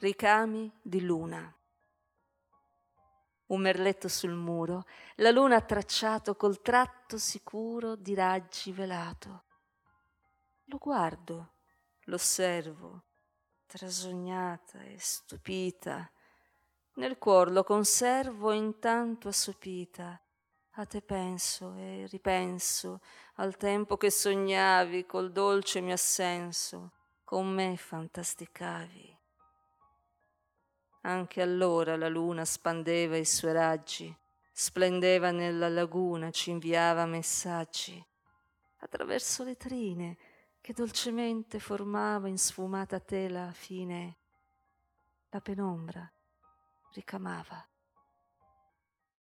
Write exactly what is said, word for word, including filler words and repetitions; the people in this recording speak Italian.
Ricami di luna. Un merletto sul muro, la luna ha tracciato col tratto sicuro di raggi velato. Lo guardo, l'osservo, trasognata e stupita. Nel cuor lo conservo intanto assopita. A te penso e ripenso al tempo che sognavi col dolce mio assenso, con me fantasticavi. Anche allora la luna spandeva i suoi raggi, splendeva nella laguna, ci inviava messaggi. Attraverso le trine che dolcemente formava in sfumata tela fine, la penombra ricamava.